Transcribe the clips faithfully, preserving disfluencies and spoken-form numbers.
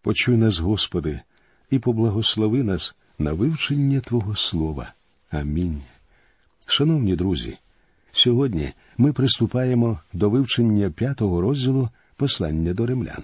Почуй нас, Господи, і поблагослови нас на вивчення Твого Слова. Амінь. Шановні друзі, сьогодні ми приступаємо до вивчення п'ятого розділу послання до римлян.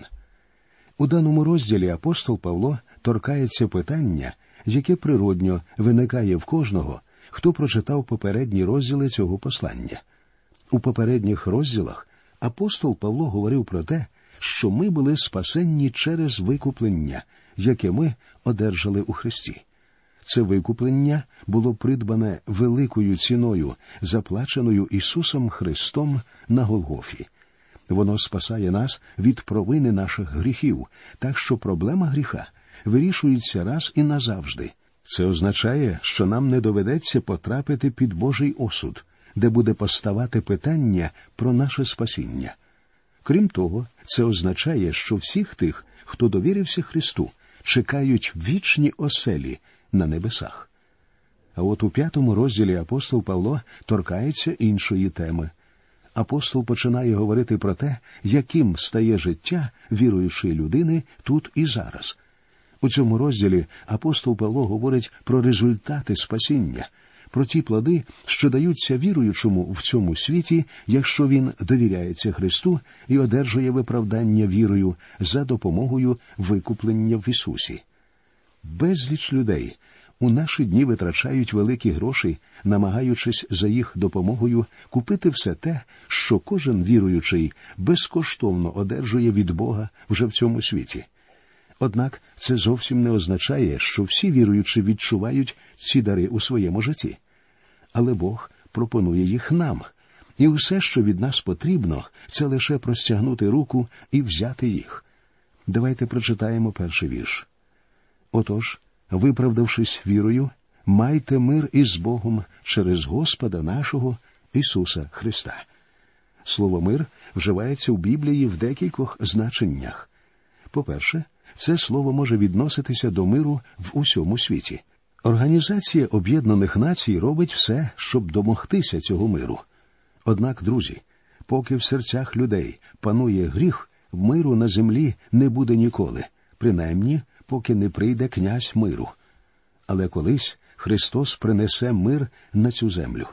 У даному розділі апостол Павло торкається питання, яке природньо виникає в кожного, хто прочитав попередні розділи цього послання. У попередніх розділах апостол Павло говорив про те, що ми були спасенні через викуплення, яке ми одержали у Христі. Це викуплення було придбане великою ціною, заплаченою Ісусом Христом на Голгофі. Воно спасає нас від провини наших гріхів, так що проблема гріха вирішується раз і назавжди. Це означає, що нам не доведеться потрапити під Божий осуд, де буде поставати питання про наше спасіння. Крім того, це означає, що всіх тих, хто довірився Христу, чекають вічні оселі на небесах. А от у п'ятому розділі апостол Павло торкається іншої теми. Апостол починає говорити про те, яким стає життя віруючої людини тут і зараз. У цьому розділі апостол Павло говорить про результати спасіння, про ті плоди, що даються віруючому в цьому світі, якщо він довіряється Христу і одержує виправдання вірою за допомогою викуплення в Ісусі. Безліч людей у наші дні витрачають великі гроші, намагаючись за їх допомогою купити все те, що кожен віруючий безкоштовно одержує від Бога вже в цьому світі. Однак це зовсім не означає, що всі віруючі відчувають ці дари у своєму житті. Але Бог пропонує їх нам. І все, що від нас потрібно, це лише простягнути руку і взяти їх. Давайте прочитаємо перший вірш. «Отож, виправдавшись вірою, майте мир із Богом через Господа нашого Ісуса Христа». Слово «мир» вживається в Біблії в декількох значеннях. По-перше, це слово може відноситися до миру в усьому світі. Організація Об'єднаних Націй робить все, щоб домогтися цього миру. Однак, друзі, поки в серцях людей панує гріх, миру на землі не буде ніколи, принаймні, поки не прийде князь миру. Але колись Христос принесе мир на цю землю.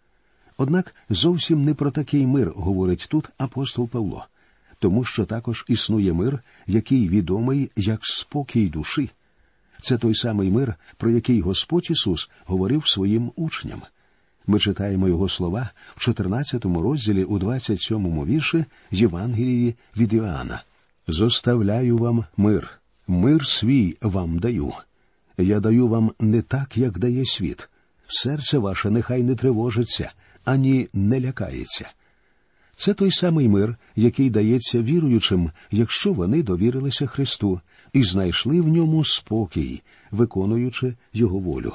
Однак зовсім не про такий мир говорить тут апостол Павло, тому що також існує мир, який відомий як спокій душі. Це той самий мир, про який Господь Ісус говорив своїм учням. Ми читаємо Його слова в чотирнадцятому розділі у двадцять сьомому вірші Євангелії від Іоанна. «Зоставляю вам мир, мир свій вам даю. Я даю вам не так, як дає світ. Серце ваше нехай не тривожиться, ані не лякається». Це той самий мир, який дається віруючим, якщо вони довірилися Христу і знайшли в ньому спокій, виконуючи Його волю.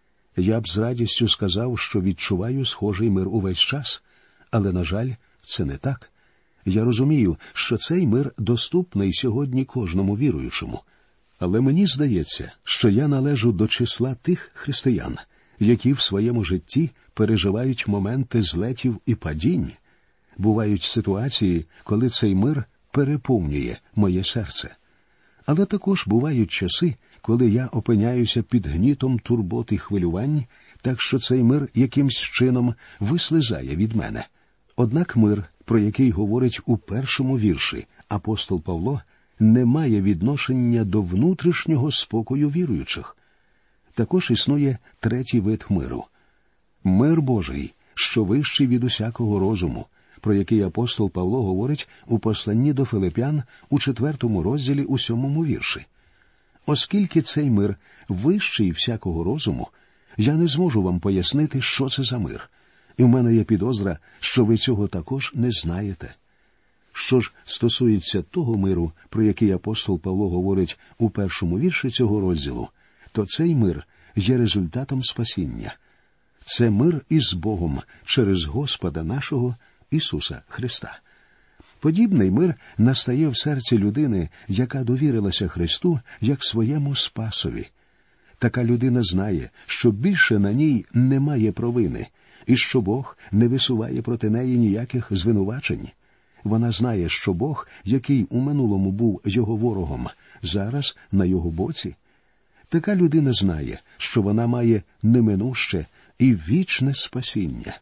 Я б з радістю сказав, що відчуваю схожий мир увесь час, але, на жаль, це не так. Я розумію, що цей мир доступний сьогодні кожному віруючому. Але мені здається, що я належу до числа тих християн, які в своєму житті переживають моменти злетів і падінь. Бувають ситуації, коли цей мир переповнює моє серце. Але також бувають часи, коли я опиняюся під гнітом турбот і хвилювань, так що цей мир якимсь чином вислизає від мене. Однак мир, про який говорить у першому вірші апостол Павло, не має відношення до внутрішнього спокою віруючих. Також існує третій вид миру. Мир Божий, що вищий від усякого розуму, про який апостол Павло говорить у посланні до Филип'ян у четвертому розділі у сьомому вірші. Оскільки цей мир вищий всякого розуму, я не зможу вам пояснити, що це за мир. І в мене є підозра, що ви цього також не знаєте. Що ж стосується того миру, про який апостол Павло говорить у першому вірші цього розділу, то цей мир є результатом спасіння. Це мир із Богом через Господа нашого Ісуса Христа. Подібний мир настає в серці людини, яка довірилася Христу як своєму Спасові. Така людина знає, що більше на ній немає провини, і що Бог не висуває проти неї ніяких звинувачень. Вона знає, що Бог, який у минулому був його ворогом, зараз на його боці. Така людина знає, що вона має неминуще і вічне спасіння.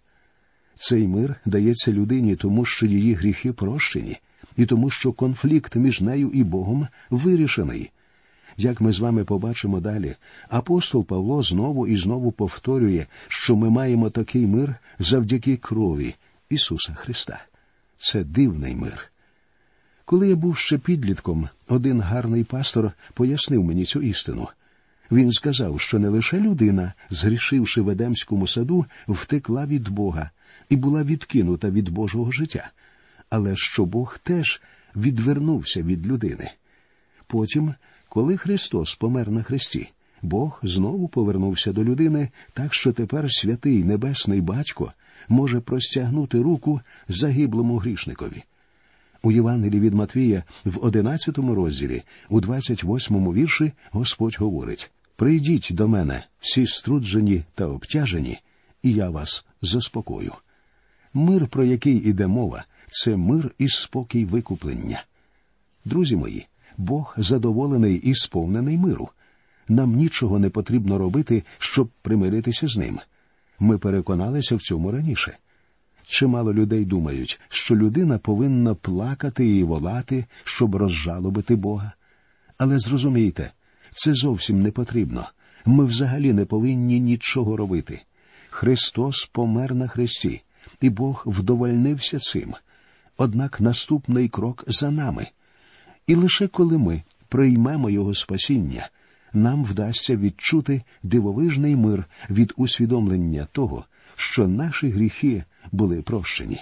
Цей мир дається людині тому, що її гріхи прощені, і тому, що конфлікт між нею і Богом вирішений. Як ми з вами побачимо далі, апостол Павло знову і знову повторює, що ми маємо такий мир завдяки крові Ісуса Христа. Це дивний мир. Коли я був ще підлітком, один гарний пастор пояснив мені цю істину. Він сказав, що не лише людина, згрішивши в Едемському саду, втекла від Бога і була відкинута від Божого життя, але що Бог теж відвернувся від людини. Потім, коли Христос помер на хресті, Бог знову повернувся до людини, так що тепер святий Небесний Батько може простягнути руку загиблому грішникові. У Євангелії від Матвія в одинадцятому розділі, у двадцять восьмому вірші Господь говорить: «Прийдіть до мене, всі струджені та обтяжені, і я вас заспокою». Мир, про який іде мова, це мир і спокій викуплення. Друзі мої, Бог задоволений і сповнений миру. Нам нічого не потрібно робити, щоб примиритися з ним. Ми переконалися в цьому раніше. Чимало людей думають, що людина повинна плакати і волати, щоб розжалобити Бога. Але зрозумійте, це зовсім не потрібно. Ми взагалі не повинні нічого робити. Христос помер на хресті, і Бог вдовольнився цим. Однак наступний крок за нами. І лише коли ми приймемо Його спасіння, нам вдасться відчути дивовижний мир від усвідомлення того, що наші гріхи були прощені.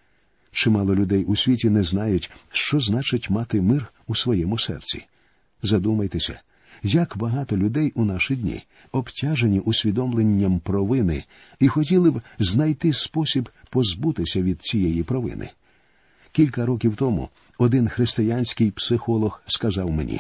Чимало людей у світі не знають, що значить мати мир у своєму серці. Задумайтеся, як багато людей у наші дні обтяжені усвідомленням провини і хотіли б знайти спосіб позбутися від цієї провини. Кілька років тому один християнський психолог сказав мені: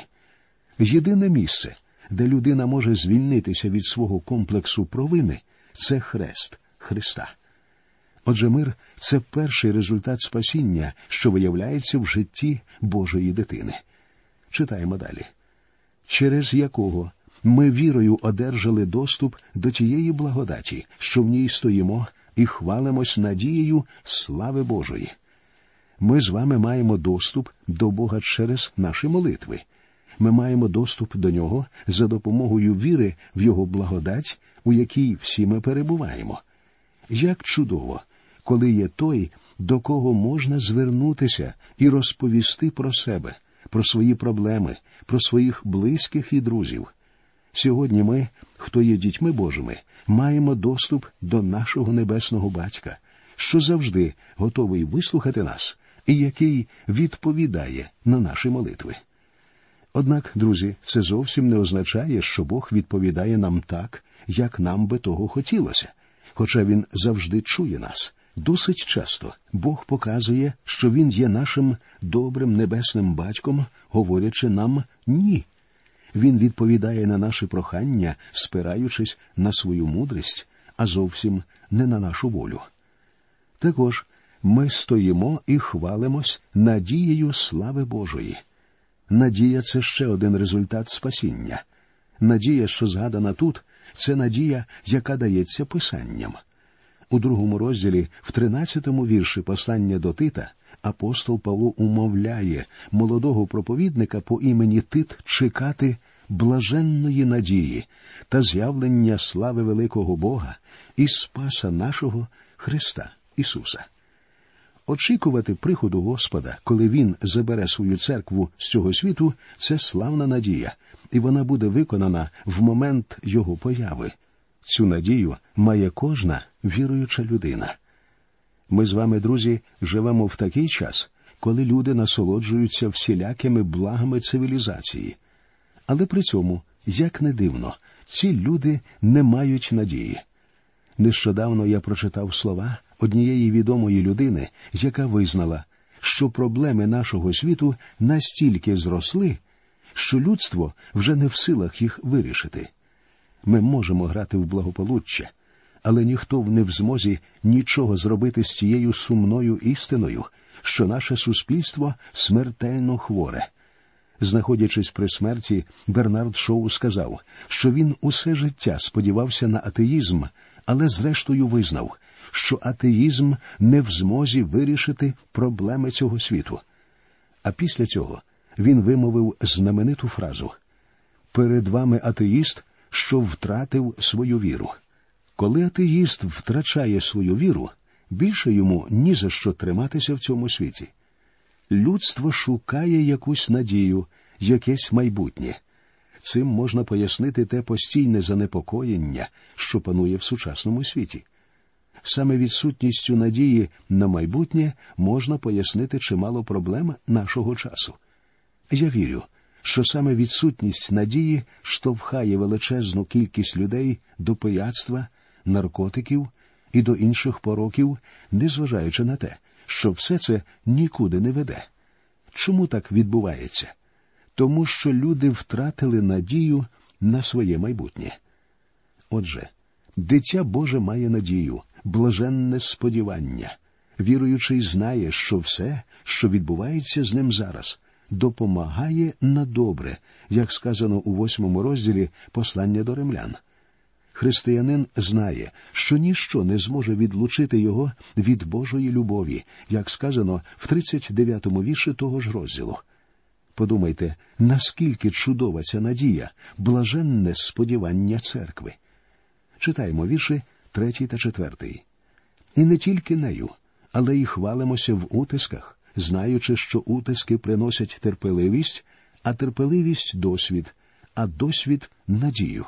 «Єдине місце, де людина може звільнитися від свого комплексу провини, це хрест Христа». Отже, мир – це перший результат спасіння, що виявляється в житті Божої дитини. Читаємо далі. «Через якого ми вірою одержали доступ до тієї благодаті, що в ній стоїмо, і хвалимось надією слави Божої». Ми з вами маємо доступ до Бога через наші молитви. Ми маємо доступ до Нього за допомогою віри в Його благодать, у якій всі ми перебуваємо. Як чудово, коли є той, до кого можна звернутися і розповісти про себе, про свої проблеми, про своїх близьких і друзів. Сьогодні ми, хто є дітьми Божими, маємо доступ до нашого Небесного Батька, що завжди готовий вислухати нас і який відповідає на наші молитви. Однак, друзі, це зовсім не означає, що Бог відповідає нам так, як нам би того хотілося, хоча Він завжди чує нас. Досить часто Бог показує, що Він є нашим добрим небесним батьком, говорячи нам «ні». Він відповідає на наші прохання, спираючись на свою мудрість, а зовсім не на нашу волю. Також ми стоїмо і хвалимось надією слави Божої. Надія – це ще один результат спасіння. Надія, що згадана тут, це надія, яка дається Писанням. У другому розділі, в тринадцятому вірші послання до Тита, апостол Павло умовляє молодого проповідника по імені Тит чекати блаженної надії та з'явлення слави великого Бога і Спаса нашого Христа Ісуса. Очікувати приходу Господа, коли Він забере свою церкву з цього світу, це славна надія, і вона буде виконана в момент Його появи. Цю надію має кожна віруюча людина. Ми з вами, друзі, живемо в такий час, коли люди насолоджуються всілякими благами цивілізації. Але при цьому, як не дивно, ці люди не мають надії. Нещодавно я прочитав слова однієї відомої людини, яка визнала, що проблеми нашого світу настільки зросли, що людство вже не в силах їх вирішити. Ми можемо грати в благополуччя, але ніхто не в змозі нічого зробити з тією сумною істиною, що наше суспільство смертельно хворе. Знаходячись при смерті, Бернард Шоу сказав, що він усе життя сподівався на атеїзм, але зрештою визнав, що атеїзм не в змозі вирішити проблеми цього світу. А після цього він вимовив знамениту фразу «Перед вами атеїст, що втратив свою віру». Коли атеїст втрачає свою віру, більше йому ні за що триматися в цьому світі. Людство шукає якусь надію, якесь майбутнє. Цим можна пояснити те постійне занепокоєння, що панує в сучасному світі. Саме відсутністю надії на майбутнє можна пояснити чимало проблем нашого часу. Я вірю, що саме відсутність надії штовхає величезну кількість людей до пияцтва, наркотиків і до інших пороків, незважаючи на те, що все це нікуди не веде. Чому так відбувається? Тому що люди втратили надію на своє майбутнє. Отже, дитя Боже має надію, блаженне сподівання. Віруючий знає, що все, що відбувається з ним зараз, допомагає на добре, як сказано у восьмому розділі послання до римлян. Християнин знає, що ніщо не зможе відлучити його від Божої любові, як сказано в тридцять дев'ятому вірші того ж розділу. Подумайте, наскільки чудова ця надія, блаженне сподівання церкви. Читаємо вірші третій та четвертий. І не тільки нею, але й хвалимося в утисках, знаючи, що утиски приносять терпеливість, а терпеливість – досвід, а досвід – надію.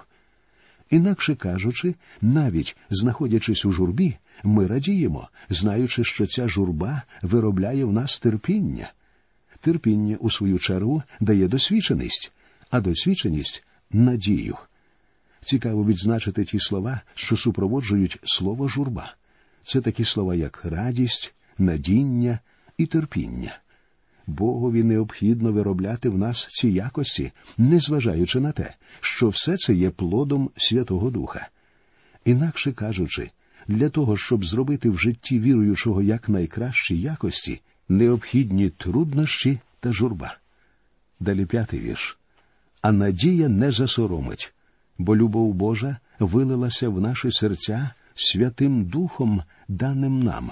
Інакше кажучи, навіть знаходячись у журбі, ми радіємо, знаючи, що ця журба виробляє в нас терпіння. Терпіння, у свою чергу, дає досвідченість, а досвідченість – надію. Цікаво відзначити ті слова, що супроводжують слово «журба». Це такі слова, як радість, надіння і терпіння. Богові необхідно виробляти в нас ці якості, незважаючи на те, що все це є плодом Святого Духа. Інакше кажучи, для того, щоб зробити в житті віруючого якнайкращі якості, необхідні труднощі та журба. Далі п'ятий вірш. «А надія не засоромить, бо любов Божа вилилася в наші серця Святим Духом, даним нам».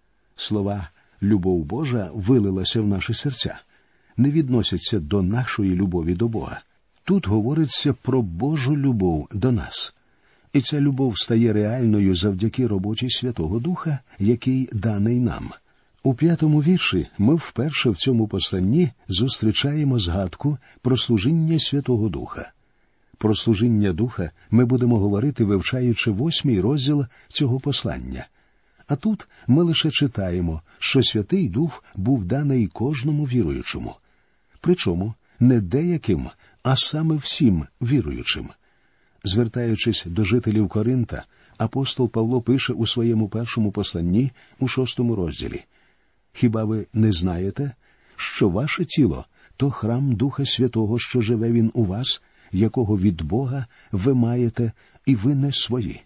Слова «любов Божа вилилася в наші серця» не відносяться до нашої любові до Бога. Тут говориться про Божу любов до нас. І ця любов стає реальною завдяки роботі Святого Духа, який даний нам. У п'ятому вірші ми вперше в цьому посланні зустрічаємо згадку про служіння Святого Духа. Про служіння Духа ми будемо говорити, вивчаючи восьмий розділ цього послання. А тут ми лише читаємо, що Святий Дух був даний кожному віруючому. Причому не деяким, а саме всім віруючим. Звертаючись до жителів Коринта, апостол Павло пише у своєму першому посланні у шостому розділі: «Хіба ви не знаєте, що ваше тіло – то храм Духа Святого, що живе він у вас, якого від Бога ви маєте, і ви не свої?»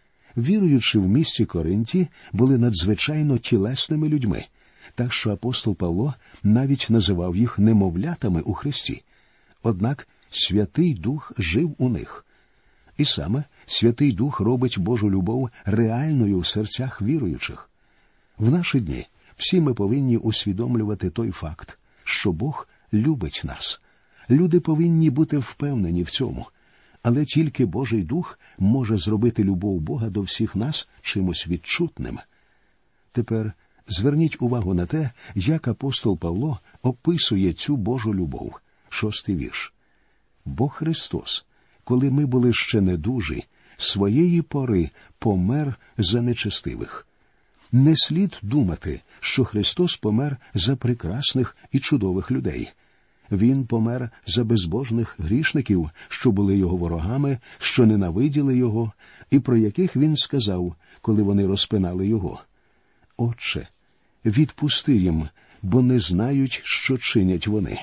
Віруючи в місті Коринті, були надзвичайно тілесними людьми, так що апостол Павло навіть називав їх немовлятами у Христі. Однак Святий Дух жив у них. І саме Святий Дух робить Божу любов реальною в серцях віруючих. В наші дні всі ми повинні усвідомлювати той факт, що Бог любить нас. Люди повинні бути впевнені в цьому. Але тільки Божий Дух може зробити любов Бога до всіх нас чимось відчутним. Тепер зверніть увагу на те, як апостол Павло описує цю Божу любов. Шостий вірш. «Бо Христос, коли ми були ще недужі, своєї пори помер за нечестивих». Не слід думати, що Христос помер за прекрасних і чудових людей. Він помер за безбожних грішників, що були його ворогами, що ненавиділи його, і про яких він сказав, коли вони розпинали його: «Отче, відпусти їм, бо не знають, що чинять вони».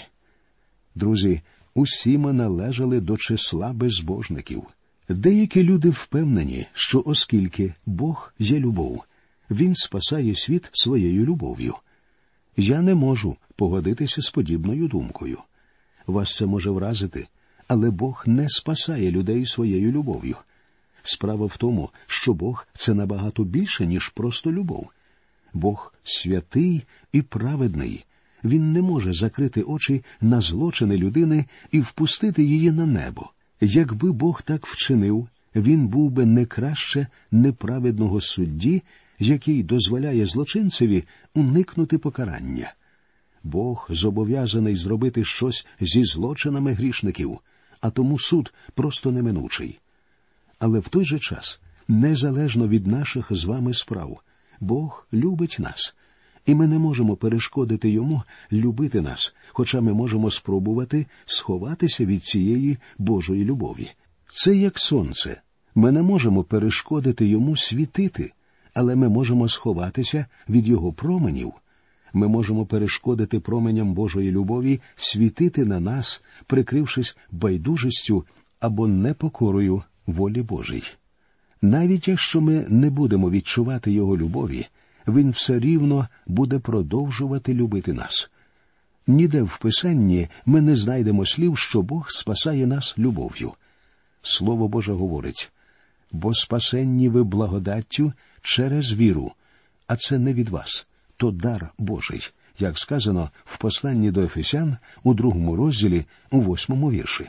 Друзі, усі ми належали до числа безбожників. Деякі люди впевнені, що оскільки Бог є любов, Він спасає світ своєю любов'ю. Я не можу погодитися з подібною думкою. Вас це може вразити, але Бог не спасає людей своєю любов'ю. Справа в тому, що Бог – це набагато більше, ніж просто любов. Бог святий і праведний. Він не може закрити очі на злочини людини і впустити її на небо. Якби Бог так вчинив, він був би не краще неправедного судді, який дозволяє злочинцеві уникнути покарання. Бог зобов'язаний зробити щось зі злочинами грішників, а тому суд просто неминучий. Але в той же час, незалежно від наших з вами справ, Бог любить нас, і ми не можемо перешкодити Йому любити нас, хоча ми можемо спробувати сховатися від цієї Божої любові. Це як сонце. Ми не можемо перешкодити Йому світити, але ми можемо сховатися від Його променів. Ми можемо перешкодити променям Божої любові світити на нас, прикрившись байдужістю або непокорою волі Божій. Навіть якщо ми не будемо відчувати Його любові, Він все рівно буде продовжувати любити нас. Ніде в Писанні ми не знайдемо слів, що Бог спасає нас любов'ю. Слово Боже говорить: «Бо спасенні ви благодаттю через віру, а це не від вас, то дар Божий», як сказано в посланні до Ефесян у другому розділі, у восьмому вірші.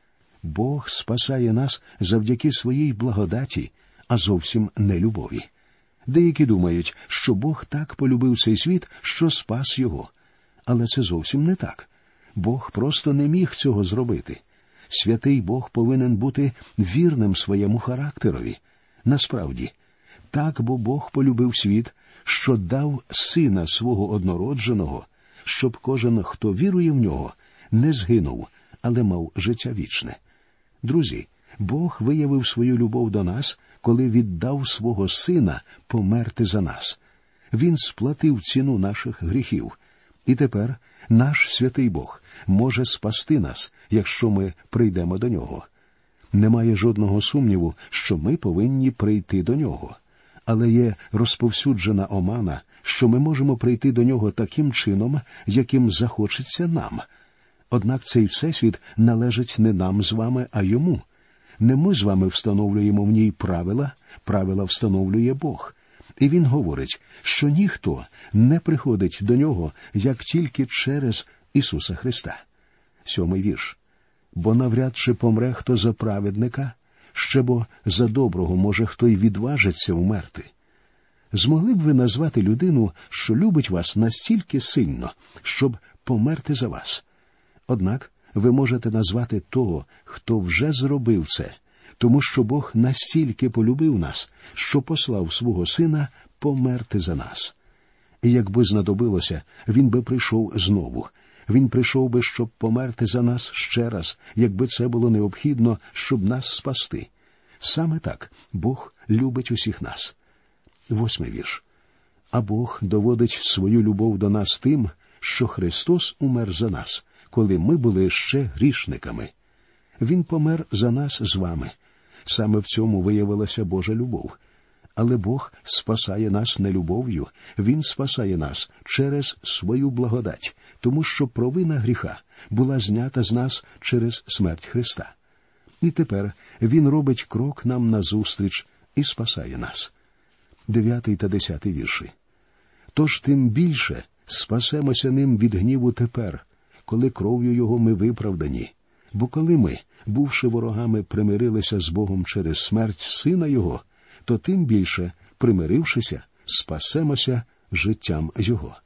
Бог спасає нас завдяки своїй благодаті, а зовсім не любові. Деякі думають, що Бог так полюбив цей світ, що спас його. Але це зовсім не так. Бог просто не міг цього зробити. Святий Бог повинен бути вірним своєму характерові. Насправді, так бо Бог полюбив світ, що дав Сина свого однородженого, щоб кожен, хто вірує в Нього, не згинув, але мав життя вічне. Друзі, Бог виявив свою любов до нас, коли віддав свого Сина померти за нас. Він сплатив ціну наших гріхів. І тепер наш святий Бог може спасти нас, якщо ми прийдемо до Нього. Немає жодного сумніву, що ми повинні прийти до Нього. Але є розповсюджена омана, що ми можемо прийти до Нього таким чином, яким захочеться нам. Однак цей всесвіт належить не нам з вами, а Йому. Не ми з вами встановлюємо в ній правила, правила встановлює Бог. І Він говорить, що ніхто не приходить до Нього, як тільки через Ісуса Христа. Сьомий вірш. «Бо навряд чи помре хто за праведника, ще бо за доброго може хто й відважиться вмерти». Змогли б ви назвати людину, що любить вас настільки сильно, щоб померти за вас? Однак ви можете назвати того, хто вже зробив це, тому що Бог настільки полюбив нас, що послав свого Сина померти за нас. І якби знадобилося, Він би прийшов знову. Він прийшов би, щоб померти за нас ще раз, якби це було необхідно, щоб нас спасти. Саме так Бог любить усіх нас. Восьмий вірш. «А Бог доводить свою любов до нас тим, що Христос умер за нас, коли ми були ще грішниками. Він помер за нас з вами. Саме в цьому виявилася Божа любов. Але Бог спасає нас не любов'ю, Він спасає нас через свою благодать, тому що провина гріха була знята з нас через смерть Христа. І тепер Він робить крок нам назустріч і спасає нас». Дев'ятий та десятий вірші. «Тож тим більше спасемося ним від гніву тепер, коли кров'ю Його ми виправдані. Бо коли ми, бувши ворогами, примирилися з Богом через смерть Сина Його, то тим більше, примирившися, спасемося життям Його».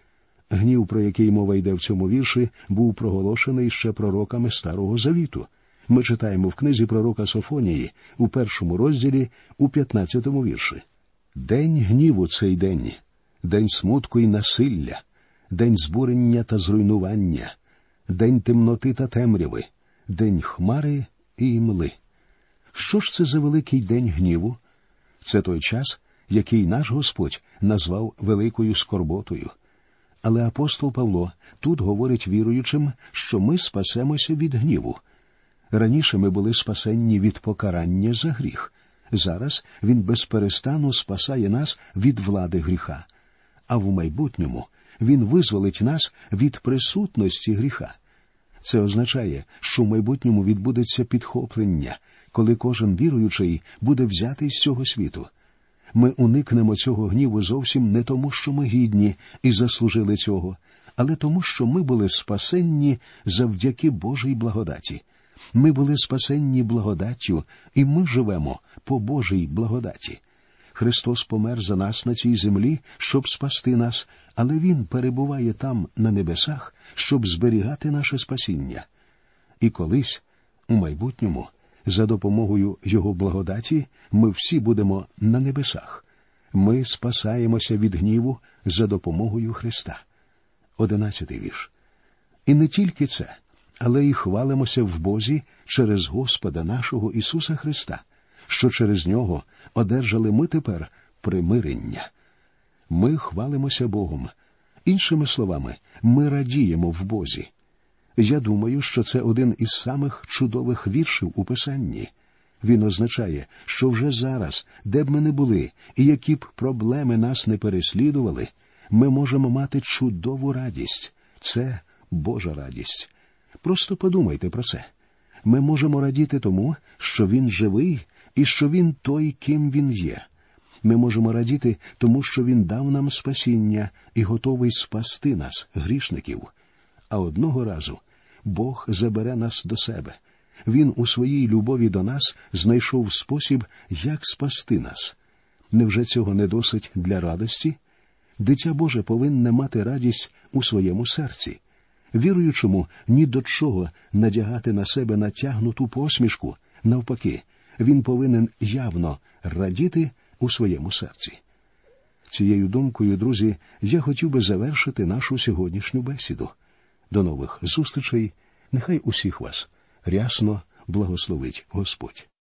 Гнів, про який мова йде в цьому вірші, був проголошений ще пророками Старого Завіту. Ми читаємо в книзі пророка Софонії у першому розділі у п'ятнадцятому вірші. «День гніву цей день, день смутку й насилля, день збурення та зруйнування, день темноти та темряви, день хмари і імли». Що ж це за великий день гніву? Це той час, який наш Господь назвав великою скорботою. Але апостол Павло тут говорить віруючим, що ми спасемося від гніву. Раніше ми були спасенні від покарання за гріх. Зараз Він безперестану спасає нас від влади гріха. А в майбутньому Він визволить нас від присутності гріха. Це означає, що в майбутньому відбудеться підхоплення, коли кожен віруючий буде взятий з цього світу. Ми уникнемо цього гніву зовсім не тому, що ми гідні і заслужили цього, але тому, що ми були спасенні завдяки Божій благодаті. Ми були спасенні благодаттю, і ми живемо по Божій благодаті. Христос помер за нас на цій землі, щоб спасти нас, але Він перебуває там, на небесах, щоб зберігати наше спасіння. І колись, у майбутньому, за допомогою Його благодаті, ми всі будемо на небесах. Ми спасаємося від гніву за допомогою Христа. Одинадцятий вірш. І не тільки це, але й хвалимося в Бозі через Господа нашого Ісуса Христа, що через Нього одержали ми тепер примирення. Ми хвалимося Богом. Іншими словами, ми радіємо в Бозі. Я думаю, що це один із самих чудових віршів у Писанні. Він означає, що вже зараз, де б ми не були, і які б проблеми нас не переслідували, ми можемо мати чудову радість. Це Божа радість. Просто подумайте про це. Ми можемо радіти тому, що Він живий і що Він той, ким Він є. Ми можемо радіти тому, що Він дав нам спасіння і готовий спасти нас, грішників. А одного разу Бог забере нас до себе. Він у своїй любові до нас знайшов спосіб, як спасти нас. Невже цього не досить для радості? Дитя Боже повинне мати радість у своєму серці. Віруючому ні до чого надягати на себе натягнуту посмішку. Навпаки, він повинен явно радіти у своєму серці. Цією думкою, друзі, я хотів би завершити нашу сьогоднішню бесіду. До нових зустрічей. Нехай усіх вас рясно благословить Господь.